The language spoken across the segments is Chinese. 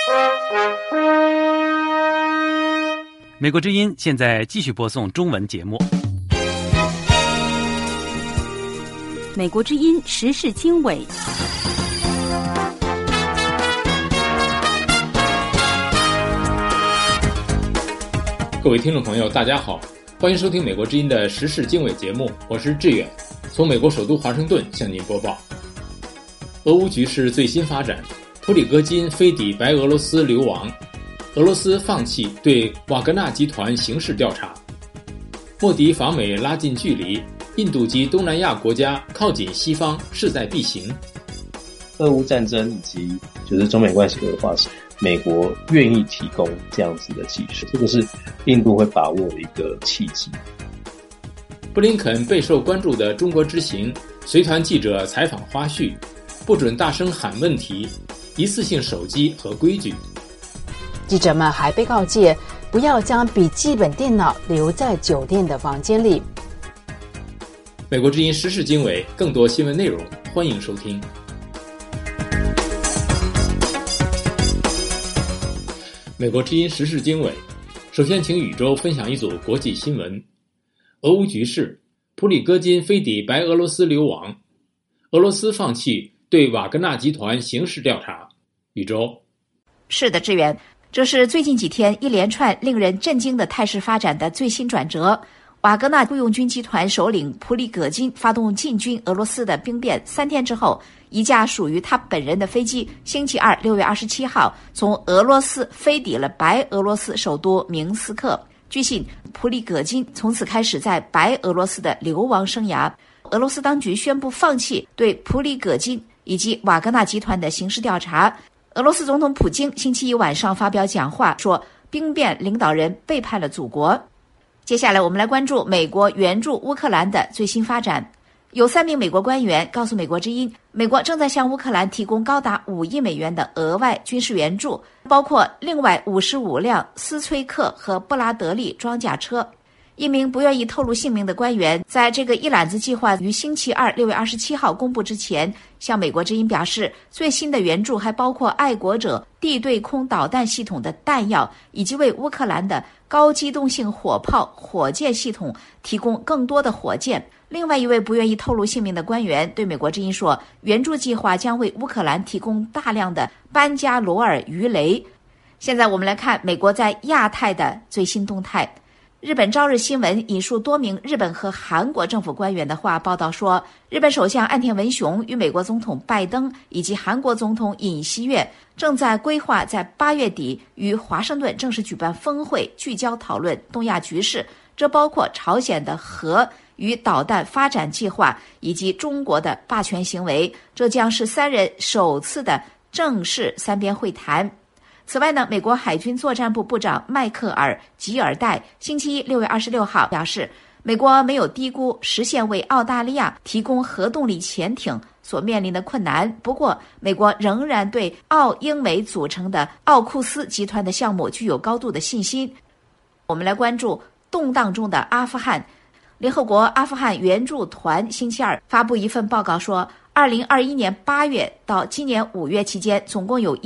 美国之音现在继续播送中文节目。 美国之音时事经纬。 各位听众朋友，大家好，欢迎收听美国之音的时事经纬节目，我是志远，从美国首都华盛顿向您播报。俄乌局势最新发展，普里戈金飞抵白俄罗斯流亡，俄罗斯放弃对瓦格纳集团刑事调查，莫迪访美拉近距离，印度及东南亚国家靠近西方势在必行。 俄乌战争以及中美关系恶化，美国愿意提供这样子的技术，这个是印度会把握的一个契机。 布林肯备受关注的中国之行，随团记者采访花絮，不准大声喊问题，一次性手机和规矩。 记者们还被告诫不要将笔记本电脑留在酒店的房间里。 美国之音时事经纬，更多新闻内容，欢迎收听。美国之音时事经纬，首先请宇宙分享一组国际新闻。俄乌局势，普里戈金飞抵白俄罗斯流亡，俄罗斯放弃对瓦格纳集团刑事调查。宇宙。 是的，志远，这是最近几天一连串令人震惊的态势发展的最新转折。瓦格纳雇佣军集团首领普里戈金发动进军俄罗斯的兵变3天之后，一架属于他本人的飞机星期二6月27号从俄罗斯飞抵了白俄罗斯首都明斯克。据悉，普里戈金从此开始在白俄罗斯的流亡生涯。俄罗斯当局宣布放弃对普里戈金以及瓦格纳集团的刑事调查。俄罗斯总统普京星期一晚上发表讲话说，兵变领导人背叛了祖国。接下来我们来关注美国援助乌克兰的最新发展。有3名美国官员告诉美国之音，美国正在向乌克兰提供高达5亿美元的额外军事援助，包括另外55辆斯崔克和布拉德利装甲车。一名不愿意透露姓名的官员在这个一揽子计划于星期二6月27号公布之前，向美国之音表示，最新的援助还包括爱国者地对空导弹系统的弹药，以及为乌克兰的高机动性火炮火箭系统提供更多的火箭。另外一位不愿意透露姓名的官员对美国之音说，援助计划将为乌克兰提供大量的班加罗尔鱼雷。现在我们来看美国在亚太的最新动态。日本朝日新闻引述多名日本和韩国政府官员的话报道说，日本首相岸田文雄与美国总统拜登以及韩国总统尹锡悦正在规划在8月底于华盛顿正式举办峰会，聚焦讨论东亚局势，这包括朝鲜的核与导弹发展计划以及中国的霸权行为。这将是3人首次的正式3边会谈。此外呢，美国海军作战部部长迈克尔·吉尔戴星期一6月26号表示，美国没有低估实现为澳大利亚提供核动力潜艇所面临的困难。不过，美国仍然对澳英美组成的奥库斯集团的项目具有高度的信心。我们来关注动荡中的阿富汗。联合国阿富汗援助团星期二发布一份报告说，2021年8月到今年5月期间，总共有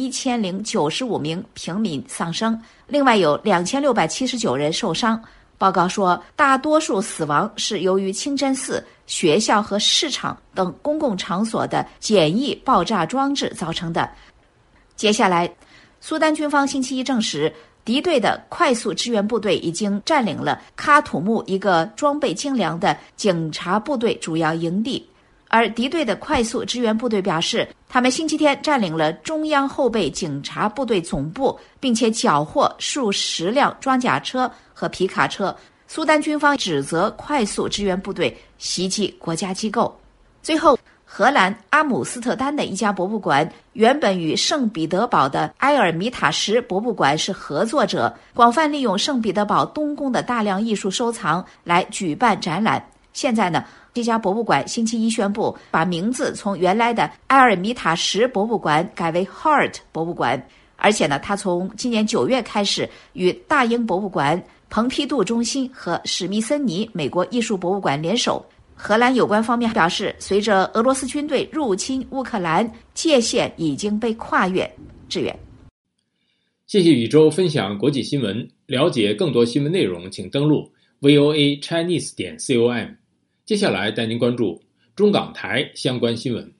1095名平民丧生，另外有2679人受伤。报告说，大多数死亡是由于清真寺、学校和市场等公共场所的简易爆炸装置造成的。接下来，苏丹军方星期一证实，敌对的快速支援部队已经占领了喀土穆一个装备精良的警察部队主要营地。而敌对的快速支援部队表示，他们星期天占领了中央后备警察部队总部，并且缴获数十辆装甲车和皮卡车。苏丹军方指责快速支援部队袭击国家机构。最后，荷兰阿姆斯特丹的一家博物馆原本与圣彼得堡的埃尔米塔什博物馆是合作者，广泛利用圣彼得堡东宫的大量艺术收藏来举办展览。现在呢，这家博物馆星期一宣布把名字从原来的埃尔米塔什博物馆改为 Hart 博物馆，而且呢，它从今年9月开始与大英博物馆、蓬皮杜中心和史密森尼美国艺术博物馆联手。荷兰有关方面表示，随着俄罗斯军队入侵乌克兰，界限已经被跨越。志远。 谢谢宇宙分享国际新闻，了解更多新闻内容，请登录 voachinese.com。接下来带您关注中港台相关新闻。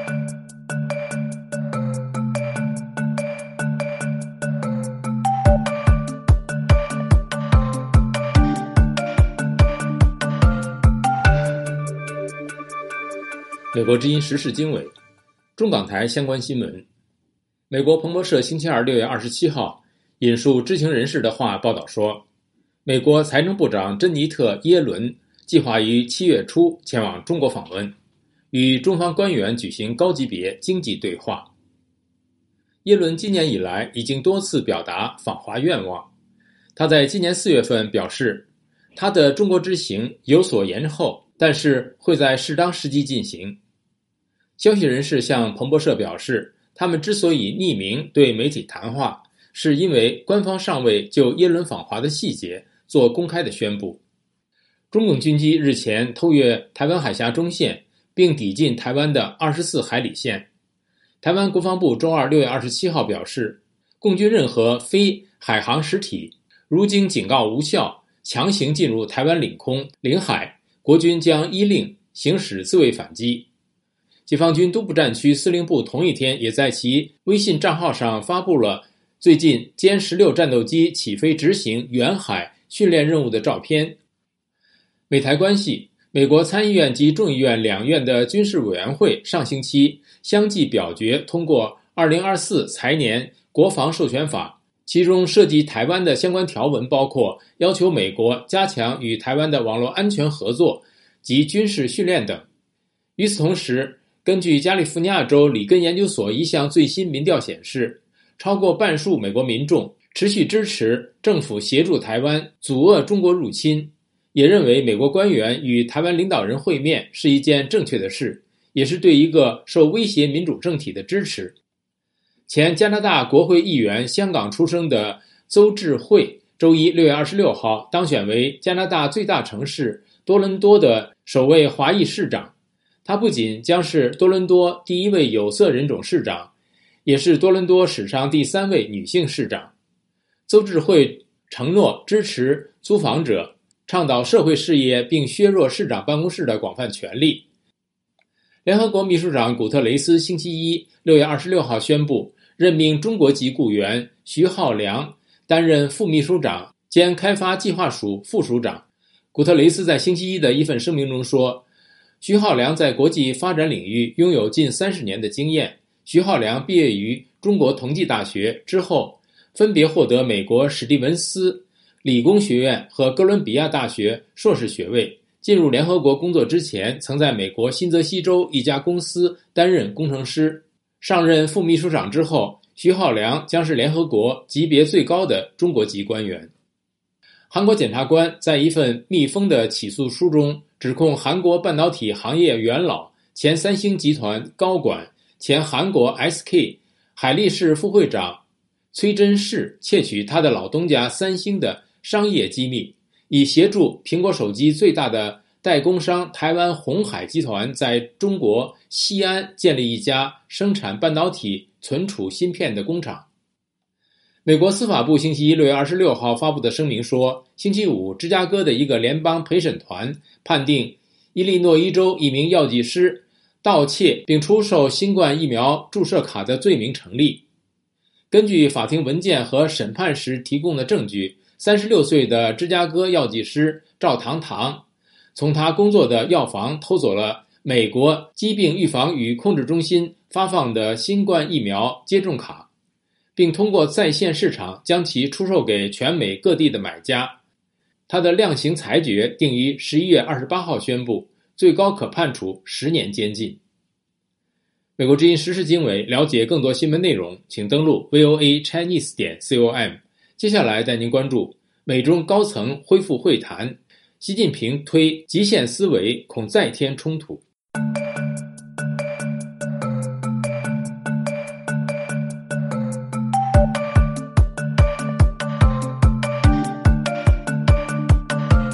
美国之音时事经纬，中港台相关新闻。美国彭博社星期二6月27号引述知情人士的话报道说，美国财政部长珍妮特·耶伦计划于7月初前往中国访问，与中方官员举行高级别经济对话。耶伦今年以来已经多次表达访华愿望，他在今年4月份表示，他的中国之行有所延后，但是会在适当时机进行。消息人士向彭博社表示，他们之所以匿名对媒体谈话，是因为官方尚未就耶伦访华的细节做公开的宣布。中共军机日前偷越台湾海峡中线，并抵近台湾的24海里线。台湾国防部周二6月27号表示，共军任何非海航实体如经警告无效，强行进入台湾领空、领海，国军将依令行使自卫反击。解放军东部战区司令部同一天也在其微信账号上发布了最近歼16战斗机起飞执行远海训练任务的照片。美台关系，美国参议院及众议院两院的军事委员会上星期相继表决通过2024财年国防授权法，其中涉及台湾的相关条文包括要求美国加强与台湾的网络安全合作及军事训练等。与此同时，根据加利福尼亚州里根研究所一项最新民调显示，超过半数美国民众持续支持政府协助台湾阻遏中国入侵，也认为美国官员与台湾领导人会面是一件正确的事，也是对一个受威胁民主政体的支持。前加拿大国会议员、香港出生的邹智慧周一6月26号当选为加拿大最大城市多伦多的首位华裔市长。他不仅将是多伦多第一位有色人种市长，也是多伦多史上第3位女性市长。邹智慧承诺支持租房者，倡导社会事业，并削弱市长办公室的广泛权力。联合国秘书长古特雷斯星期一6月26号宣布，任命中国籍雇员徐浩良担任副秘书长兼开发计划署副署长。古特雷斯在星期一的一份声明中说，徐浩良在国际发展领域拥有近30年的经验。徐浩良毕业于中国同济大学，之后分别获得美国史蒂文斯理工学院和哥伦比亚大学硕士学位。进入联合国工作之前，曾在美国新泽西州一家公司担任工程师。上任副秘书长之后，徐浩良将是联合国级别最高的中国籍官员。韩国检察官在一份密封的起诉书中指控韩国半导体行业元老、前三星集团高管、前韩国 SK 海力士副会长崔真士窃取他的老东家三星的商业机密，以协助苹果手机最大的代工商台湾鸿海集团在中国西安建立一家生产半导体存储芯片的工厂。美国司法部星期一6月26号发布的声明说，星期五芝加哥的一个联邦陪审团判定伊利诺伊州一名药剂师盗窃并出售新冠疫苗注射卡的罪名成立。根据法庭文件和审判时提供的证据，36岁的芝加哥药剂师赵堂堂从他工作的药房偷走了美国疾病预防与控制中心发放的新冠疫苗接种卡，并通过在线市场将其出售给全美各地的买家。他的量刑裁决定于11月28号宣布，最高可判处10年监禁。美国之音时事经纬，了解更多新闻内容，请登录 voachinese.com。接下来带您关注美中高层恢复会谈，习近平推极限思维，恐再添冲突。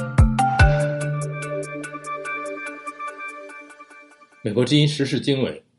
美国之音时事经纬，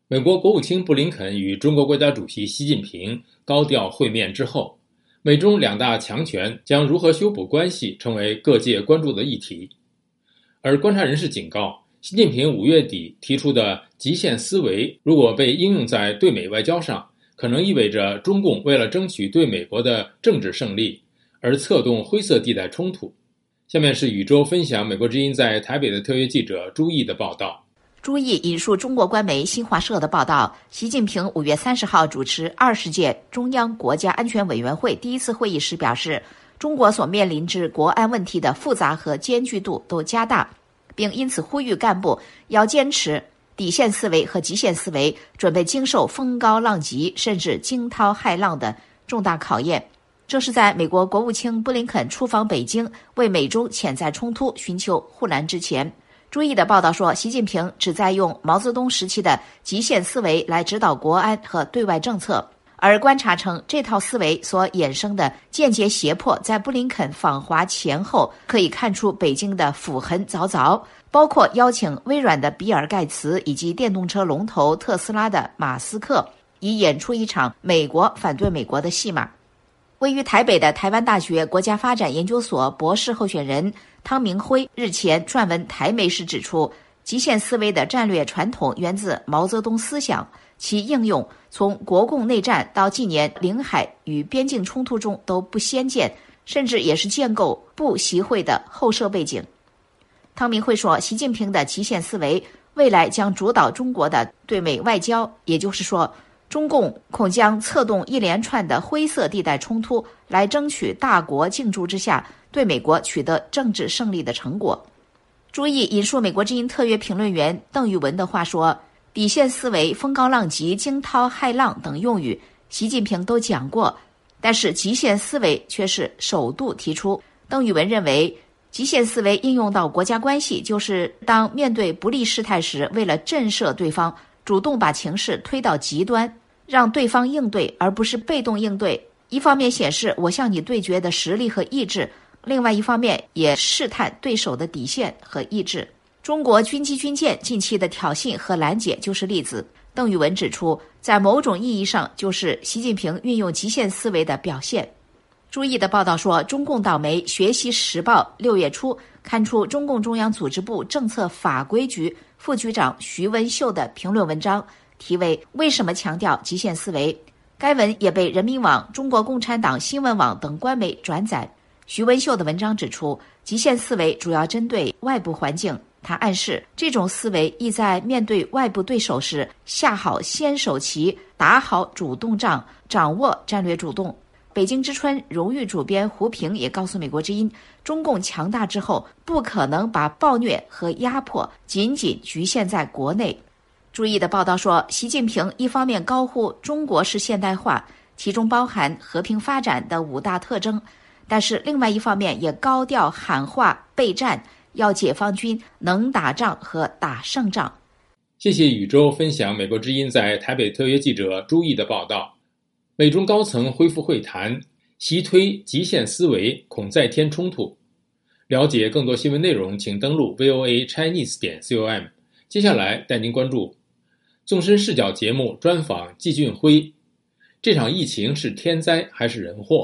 美国国务卿布林肯与中国国家主席习近平高调会面之后，美中两大强权将如何修补关系成为各界关注的议题。而观察人士警告，习近平5月底提出的极限思维如果被应用在对美外交上，可能意味着中共为了争取对美国的政治胜利而策动灰色地带冲突。下面是宇宙分享美国之音在台北的特约记者朱毅的报道。 朱毅引述中国官媒新华社的报道，习近平5月30号主持20届中央国家安全委员会第一次会议时表示，中国所面临之国安问题的复杂和艰巨度都加大，并因此呼吁干部要坚持底线思维和极限思维，准备经受风高浪急甚至惊涛骇浪的重大考验。这是在美国国务卿布林肯出访北京，为美中潜在冲突寻求护栏之前。朱毅的报道说，习近平旨在用毛泽东时期的极限思维来指导国安和对外政策，而观察称这套思维所衍生的间接胁迫，在布林肯访华前后可以看出北京的斧痕凿凿，包括邀请微软的比尔盖茨以及电动车龙头特斯拉的马斯克，以演出一场美国反对美国的戏码。位于台北的台湾大学国家发展研究所博士候选人汤明辉日前撰文台媒时指出，极限思维的战略传统源自毛泽东思想，其应用从国共内战到近年领海与边境冲突中都不鲜见，甚至也是建构不习会的后设背景。汤明辉说，习近平的极限思维未来将主导中国的对美外交，也就是说，中共恐将策动一连串的灰色地带冲突，来争取大国竞逐之下对美国取得政治胜利的成果。朱毅引述美国之音特约评论员邓玉文的话说，底线思维、风高浪急、惊涛骇浪等用语习近平都讲过，但是极限思维却是首度提出。邓玉文认为，极限思维应用到国家关系，就是当面对不利事态时，为了震慑对方，主动把情势推到极端，让对方应对，而不是被动应对。一方面显示我向你对决的实力和意志，另外一方面也试探对手的底线和意志。中国军机军舰近期的挑衅和拦截就是例子。邓玉文指出，在某种意义上就是习近平运用极限思维的表现。朱毅的报道说，中共党媒《学习时报》6月初刊出中共中央组织部政策法规局副局长徐文秀的评论文章，题为《为什么强调极限思维》。该文也被人民网、中国共产党新闻网等官媒转载。徐文秀的文章指出，极限思维主要针对外部环境，他暗示这种思维意在面对外部对手时下好先手棋，打好主动仗，掌握战略主动。北京之春荣誉主编胡平也告诉美国之音，中共强大之后不可能把暴虐和压迫仅仅局限在国内。注意的报道说，习近平一方面高呼中国式现代化，其中包含和平发展的5大特征，但是另外一方面也高调喊话备战，要解放军能打仗和打胜仗。 谢谢宇宙分享美国之音在台北特约记者朱毅的报道。美中高层恢复会谈，习推极限思维，恐再添冲突。了解更多新闻内容，请登录 voachinese.com。接下来带您关注纵深视角节目专访季俊辉，这场疫情是天灾还是人祸？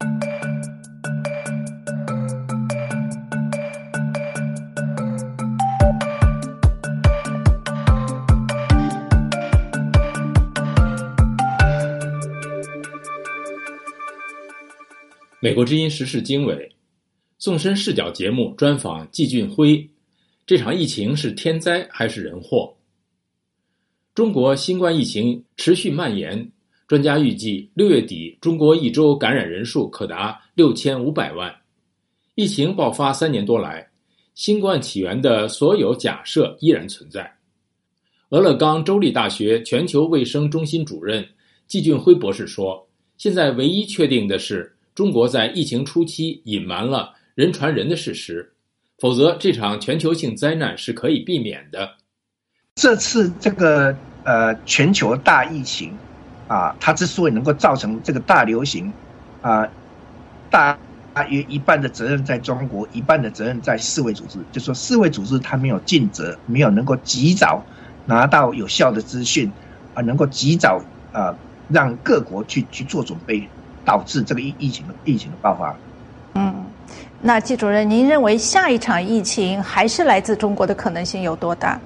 美国之音时事经纬纵深视角节目专访季俊辉，这场疫情是天灾还是人祸？中国新冠疫情持续蔓延，专家预计6月底中国一周感染人数可达6500万。疫情爆发3年多来，新冠起源的所有假设依然存在。俄勒冈州立大学全球卫生中心主任季俊辉博士说，现在唯一确定的是中国在疫情初期隐瞒了人传人的事实，否则这场全球性灾难是可以避免的。 这次这个全球大疫情啊，它之所以能够造成这个大流行啊，大约一半的责任在中国，一半的责任在世卫组织。就说世卫组织它没有尽责，没有能够及早拿到有效的资讯能够及早让各国去做准备，导致这个疫情的爆发。 那季主任，您认为下一场疫情还是来自中国的可能性有多大？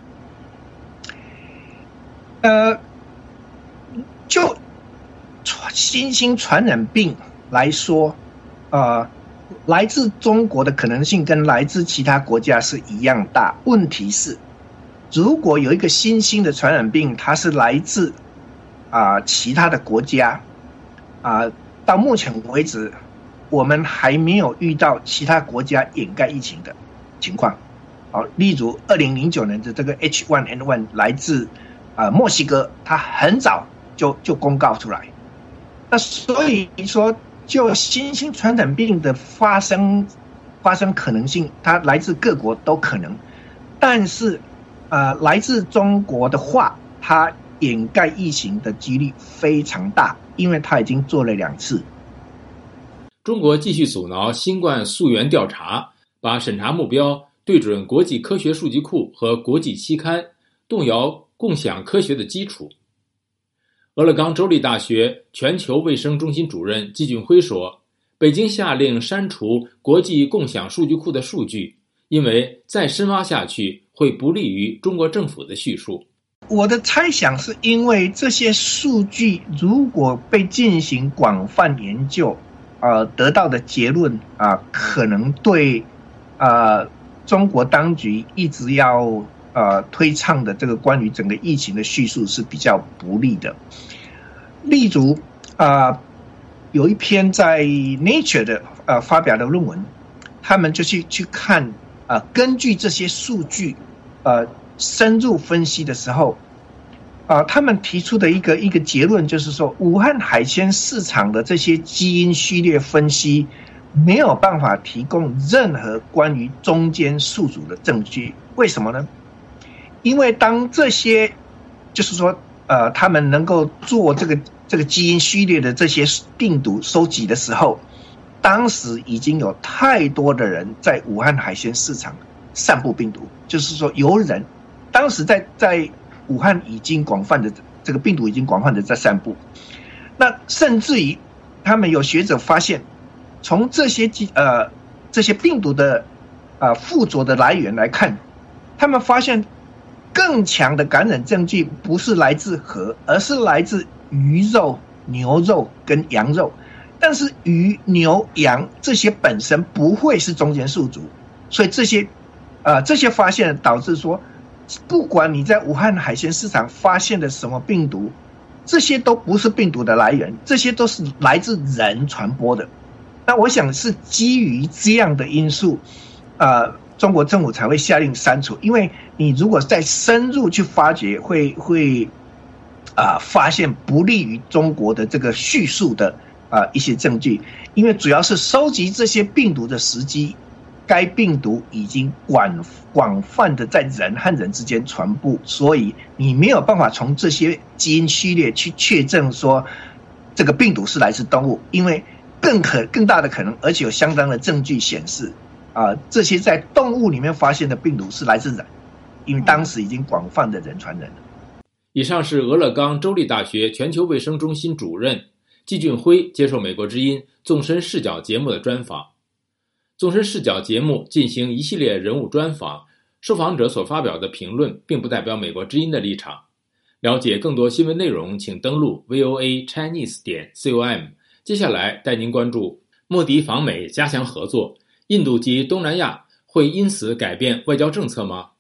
就新兴传染病来说，来自中国的可能性跟来自其他国家是一样大。问题是，如果有一个新兴的传染病，它是来自其他的国家，到目前为止，我们还没有遇到其他国家掩盖疫情的情况。例如2009年的这个 H1N1 来自墨西哥，它很早就公告出来。那所以说，就新兴传染病的发生可能性，它来自各国都可能，但是来自中国的话，它掩盖疫情的几率非常大，因为它已经做了2次。 中国继续阻挠新冠溯源调查，把审查目标对准国际科学数据库和国际期刊，动摇共享科学的基础。俄勒冈州立大学全球卫生中心主任季俊辉说，北京下令删除国际共享数据库的数据，因为再深挖下去会不利于中国政府的叙述。 我的猜想是因为这些数据如果被进行广泛研究，得到的结论可能对中国当局一直要推倡的这个关于整个疫情的叙述是比较不利的。例如有一篇在 Nature 的发表的论文，他们就去看根据这些数据深入分析的时候，他们提出的一个结论就是说，武汉海鲜市场的这些基因序列分析没有办法提供任何关于中间宿主的证据。为什么呢？因为当这些就是说他们能够做这个基因序列的这些病毒收集的时候，当时已经有太多的人在武汉海鲜市场散布病毒，就是说有人当时在武汉已经广泛的这个病毒已经广泛的在散布。那甚至于他们有学者发现，从这些病毒的附着的来源来看，他们发现更强的感染证据不是来自河，而是来自鱼肉、牛肉跟羊肉。但是鱼、牛、羊这些本身不会是中间宿主，所以这些发现导致说，不管你在武汉海鲜市场发现的什么病毒，这些都不是病毒的来源，这些都是来自人传播的。那我想是基于这样的因素，中国政府才会下令删除。因为你如果再深入去发掘，会发现不利于中国的这个叙述的一些证据。因为主要是收集这些病毒的时机，该病毒已经广泛的在人和人之间传播，所以你没有办法从这些基因序列去确证说这个病毒是来自动物，因为更大的可能，而且有相当的证据显示这些在动物里面发现的病毒是来自人，因为当时已经广泛的人传人了。 以上是俄勒冈州立大学全球卫生中心主任季俊辉接受美国之音纵深视角节目的专访。纵深视角节目进行一系列人物专访，受访者所发表的评论并不代表美国之音的立场。了解更多新闻内容，请登录 voachinese.com。 接下来带您关注莫迪访美加强合作，印度及东南亚会因此改变外交政策吗？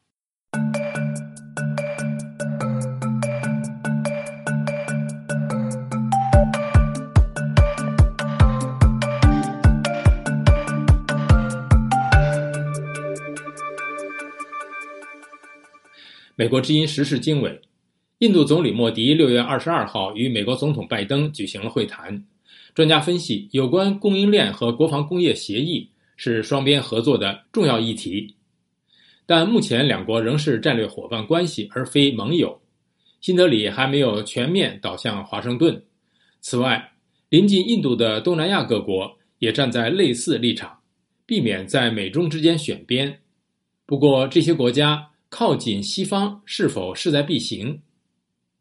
美国之音时事经纬，印度总理莫迪6月22号与美国总统拜登举行了会谈。专家分析，有关供应链和国防工业协议是双边合作的重要议题，但目前两国仍是战略伙伴关系而非盟友。新德里还没有全面倒向华盛顿。此外，临近印度的东南亚各国也站在类似立场，避免在美中之间选边。不过，这些国家靠近西方是否势在必行？下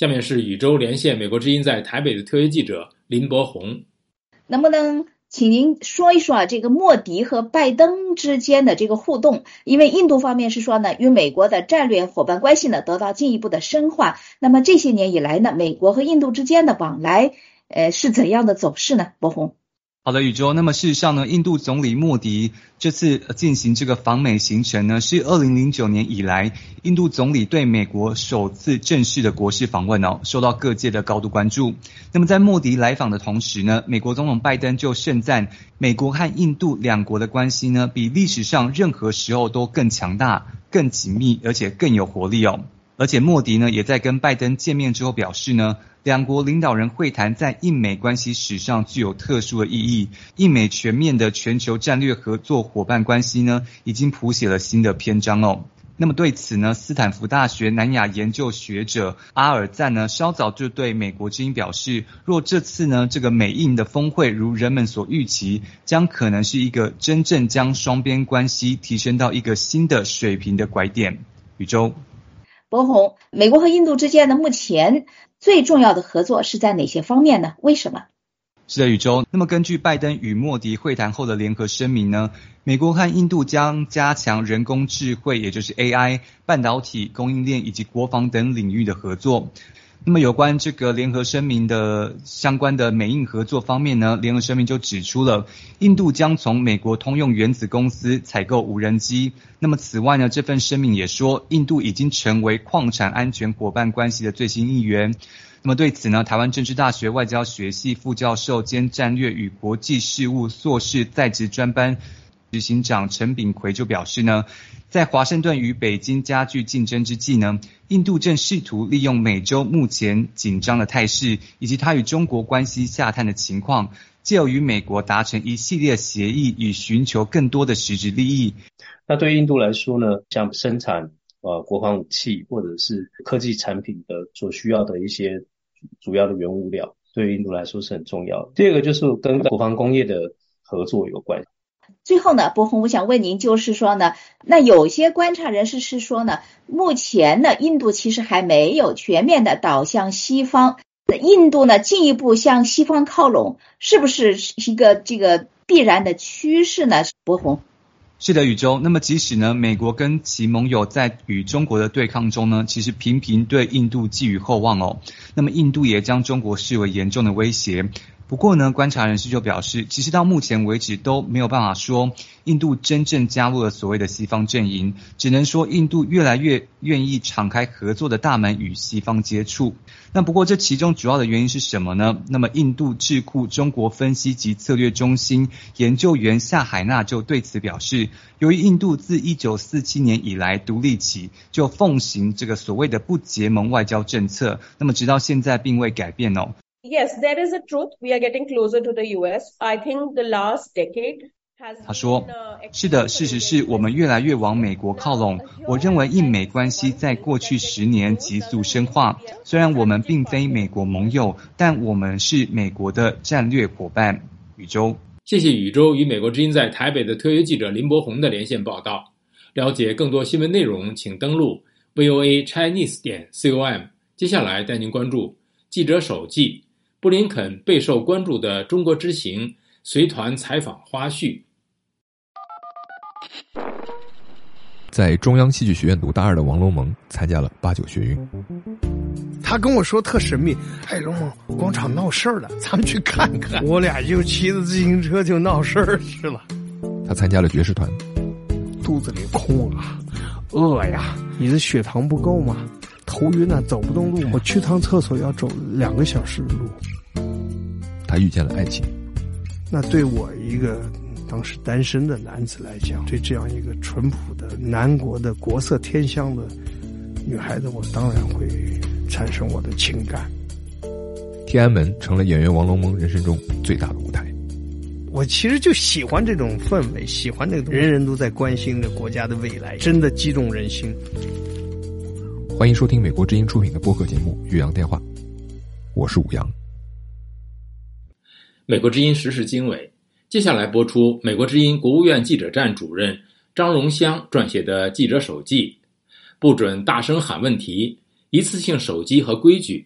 下面是宇宙连线美国之音在台北的特约记者林伯宏。 能不能请您说一说这个莫迪和拜登之间的这个互动？因为印度方面是说呢，与美国的战略伙伴关系呢得到进一步的深化。那么这些年以来呢，美国和印度之间的往来，是怎样的走势呢？伯宏。 好的，宇宙。那么事实上呢，印度总理莫迪这次进行这个访美行程呢，是2009年以来印度总理对美国首次正式的国事访问哦，受到各界的高度关注。那么在莫迪来访的同时呢，美国总统拜登就盛赞美国和印度两国的关系呢，比历史上任何时候都更强大、更紧密，而且更有活力哦。而且莫迪呢，也在跟拜登见面之后表示呢，两国领导人会谈在印美关系史上具有特殊的意义，印美全面的全球战略合作伙伴关系呢，已经谱写了新的篇章哦。那么对此呢，斯坦福大学南亚研究学者阿尔赞呢，稍早就对美国之音表示，若这次呢这个美印的峰会如人们所预期，将可能是一个真正将双边关系提升到一个新的水平的拐点。宇宙。 伯宏，美国和印度之间的目前最重要的合作是在哪些方面呢？为什么？ 是的，宇宙。那么根据拜登与莫迪会谈后的联合声明呢，美国和印度将加强人工智慧，也就是 AI、半导体、供应链以及国防等领域的合作。那么有关这个联合声明的相关的美印合作方面呢，联合声明就指出了印度将从美国通用原子公司采购无人机。那么此外呢，这份声明也说印度已经成为矿产安全伙伴关系的最新一员。那么对此呢，台湾政治大学外交学系副教授兼战略与国际事务硕士在职专班执行长陈炳奎就表示呢，在华盛顿与北京加剧竞争之际呢，印度正试图利用美洲目前紧张的态势，以及它与中国关系下探的情况，藉由与美国达成一系列协议，以寻求更多的实质利益。 那对印度来说呢，像生产国防武器或者是科技产品的所需要的一些主要的原物料，对于印度来说是很重要的。第二个就是跟国防工业的合作有关。 最后呢，伯宏，我想问您，就是说呢，那有些观察人士是说呢，目前呢，印度其实还没有全面的倒向西方，印度呢进一步向西方靠拢，是不是一个这个必然的趋势呢？伯宏。 是的，宇宙。那么即使呢，美国跟其盟友在与中国的对抗中呢，其实频频对印度寄予厚望哦。那么印度也将中国视为严重的威胁。不过呢，观察人士就表示，其实到目前为止都没有办法说印度真正加入了所谓的西方阵营，只能说印度越来越愿意敞开合作的大门与西方接触。那不过这其中主要的原因是什么呢？那么印度智库中国分析及策略中心研究员夏海娜就对此表示，由于印度自1947年以来独立起就奉行这个所谓的不结盟外交政策，那么直到现在并未改变哦。 Yes, there is a truth. We are getting closer to the US. I think the last decade has. 他说，是的，事实是我们越来越往美国靠拢。我认为印美关系在过去10年急速深化。虽然我们并非美国盟友，但我们是美国的战略伙伴。宇宙。 谢谢宇宙与美国之音在台北的特约记者林伯宏的连线报道。了解更多新闻内容，请登录 voachinese.com。接下来带您关注记者手记。布林肯备受关注的中国之行，随团采访花絮。 在中央戏剧学院读大2的王龙蒙参加了89学运。 他跟我说特神秘，哎，龙蒙，广场闹事儿了，咱们去看看。我俩就骑着自行车就闹事儿去了。 他参加了爵士团。 肚子里空啊，饿呀，你的血糖不够吗？头晕啊，走不动路，我去趟厕所要走2个小时的路。 他遇见了爱情。 那对我一个当时单身的男子来讲，对这样一个淳朴的南国的国色天香的女孩子，我当然会产生我的情感。 天安门成了演员王龙蒙人生中最大的舞台。 我其实就喜欢这种氛围，喜欢这种人人都在关心着国家的未来，真的激动人心。 欢迎收听美国之音出品的播客节目《岳阳电话》，我是武阳。 美国之音时事经纬，接下来播出美国之音国务院记者站主任张荣香撰写的记者手记，不准大声喊问题，一次性手机和规矩，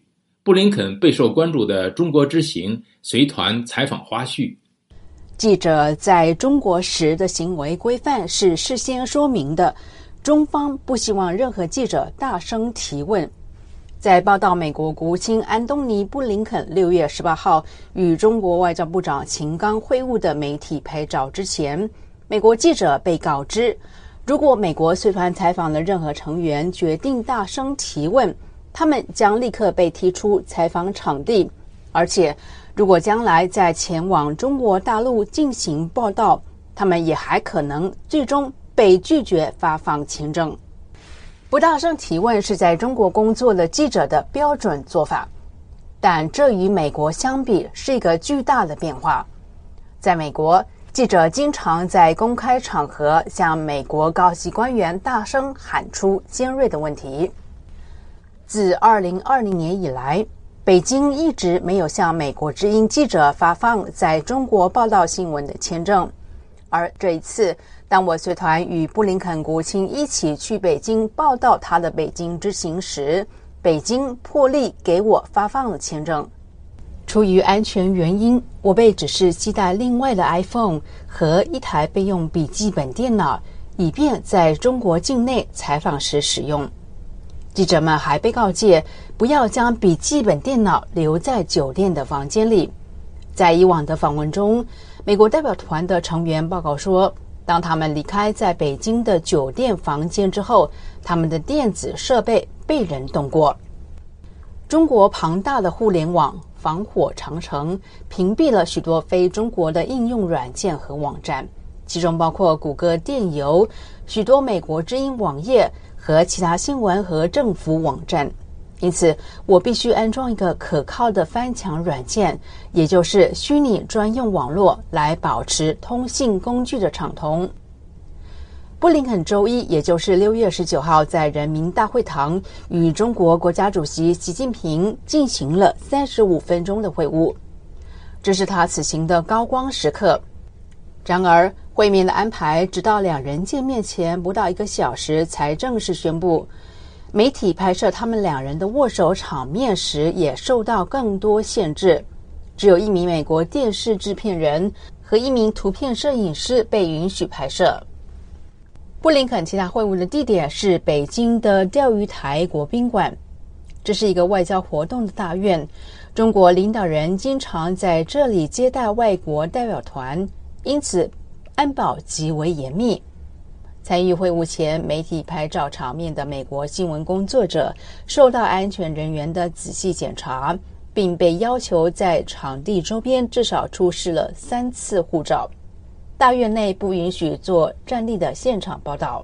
布林肯备受关注的中国之行随团采访花絮。 记者在中国时的行为规范是事先说明的，中方不希望任何记者大声提问。在报道美国国务卿安东尼·布林肯6月18号与中国外交部长秦刚会晤的媒体拍照之前，美国记者被告知，如果美国随团采访的任何成员决定大声提问，他们将立刻被踢出采访场地，而且如果将来再前往中国大陆进行报道，他们也还可能最终被拒绝发放签证。不大声提问是在中国工作的记者的标准做法，但这与美国相比是一个巨大的变化。在美国，记者经常在公开场合向美国高级官员大声喊出尖锐的问题。自2020年以来，北京一直没有向美国之音记者发放在中国报道新闻的签证，而这一次，当我随团与布林肯国务卿一起去北京报道他的北京之行时，北京破例给我发放了签证。出于安全原因，我被指示携带另外的 iPhone 和一台备用笔记本电脑，以便在中国境内采访时使用。记者们还被告诫不要将笔记本电脑留在酒店的房间里。在以往的访问中，美国代表团的成员报告说，当他们离开在北京的酒店房间之后，他们的电子设备被人动过。中国庞大的互联网防火长城屏蔽了许多非中国的应用软件和网站，其中包括谷歌电邮、许多美国之音网页和其他新闻和政府网站。因此，我必须安装一个可靠的翻墙软件，也就是虚拟专用网络，来保持通信工具的畅通。布林肯周一，也就是6月19号，在人民大会堂与中国国家主席习近平进行了35分钟的会晤，这是他此行的高光时刻。然而，会面的安排直到两人见面前不到1个小时才正式宣布。媒体拍摄他们两人的握手场面时也受到更多限制，只有1名美国电视制片人和1名图片摄影师被允许拍摄。布林肯其他会晤的地点是北京的钓鱼台国宾馆，这是一个外交活动的大院，中国领导人经常在这里接待外国代表团，因此安保极为严密。参与会晤前，媒体拍照场面的美国新闻工作者受到安全人员的仔细检查，并被要求在场地周边至少出示了3次护照。大院内不允许做站立的现场报道。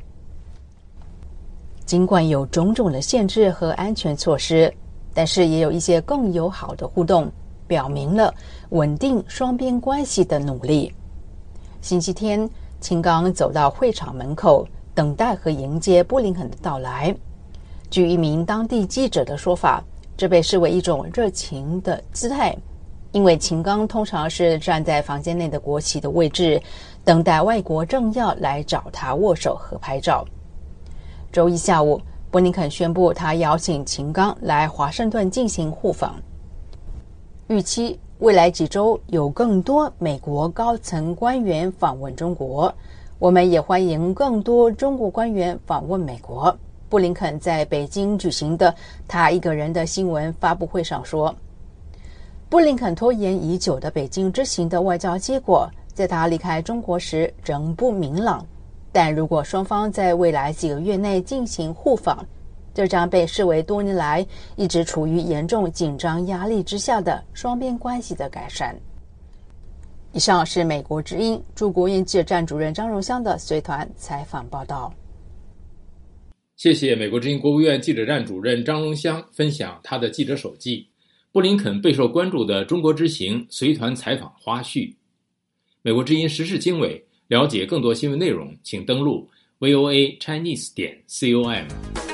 尽管有种种的限制和安全措施，但是也有一些更友好的互动，表明了稳定双边关系的努力。星期天，秦刚走到会场门口，等待和迎接布林肯的到来。据一名当地记者的说法，这被视为一种热情的姿态，因为秦刚通常是站在房间内的国旗的位置，等待外国政要来找他握手和拍照。周一下午，布林肯宣布他邀请秦刚来华盛顿进行互访，预期未来几周有更多美国高层官员访问中国，我们也欢迎更多中国官员访问美国。布林肯在北京举行的他一个人的新闻发布会上说，布林肯拖延已久的北京之行的外交结果，在他离开中国时仍不明朗，但如果双方在未来几个月内进行互访，这将被视为多年来一直处于严重紧张压力之下的双边关系的改善。以上是美国之音驻国营记者站主任张荣香的随团采访报道。 谢谢美国之音国务院记者站主任张荣香分享他的记者手记，布林肯备受关注的中国之行随团采访花絮。美国之音时事经纬，了解更多新闻内容，请登录 voachinese.com。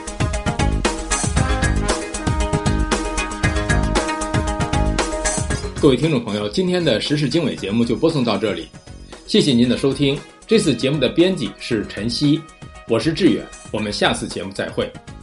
各位听众朋友，今天的时事经纬节目就播送到这里，谢谢您的收听。这次节目的编辑是陈曦，我是志远，我们下次节目再会。